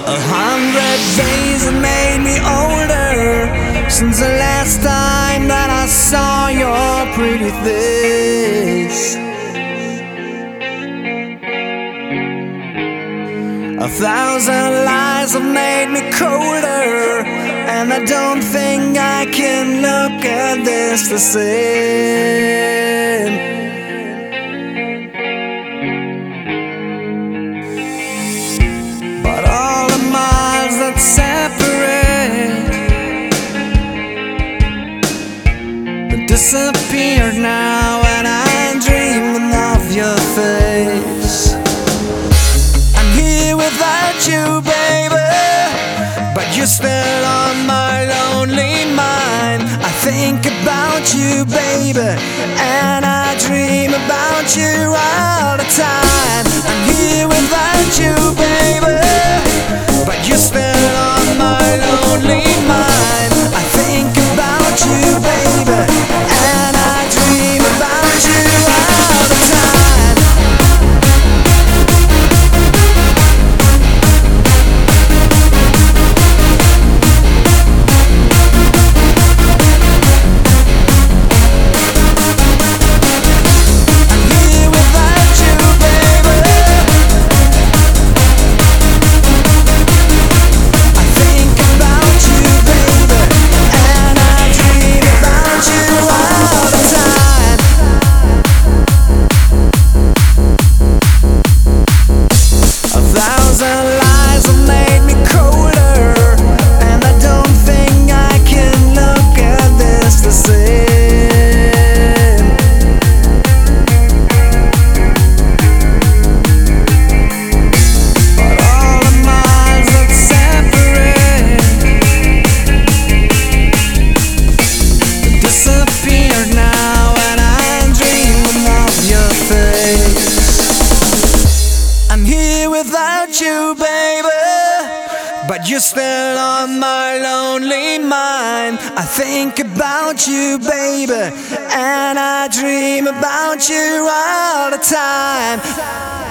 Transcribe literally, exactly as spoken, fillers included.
A hundred days have made me older since the last time that I saw your pretty face. A thousand lies have made me colder, and I don't think I can look at this the same. But all the miles that separate, they disappear now, and I'm dreaming of your face. I'm here without you, baby, but you're still on my lonely mind. I think about you, baby, and I dream about you all the time. I'm here without you, baby, but you're still on my lonely mind. I think about you, baby, and I dream about you all the time. I'm here without you, baby, but you're still on my lonely mind. I think about you, baby, and I dream about you all the time.